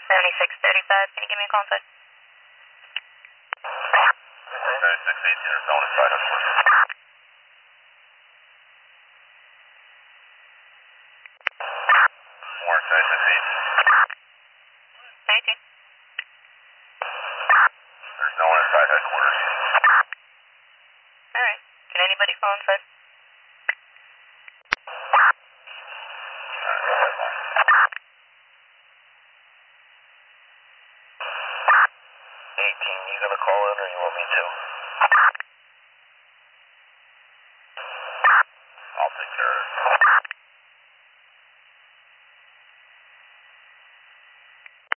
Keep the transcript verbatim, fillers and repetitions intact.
seventy-six thirty-five, can you give me a call inside? seventy-six eighteen or zone inside headquarters. More seventy-six eighteen. eighteen. There's no one inside headquarters. Alright, can anybody call inside? eighteen, you gonna call in or you want me to?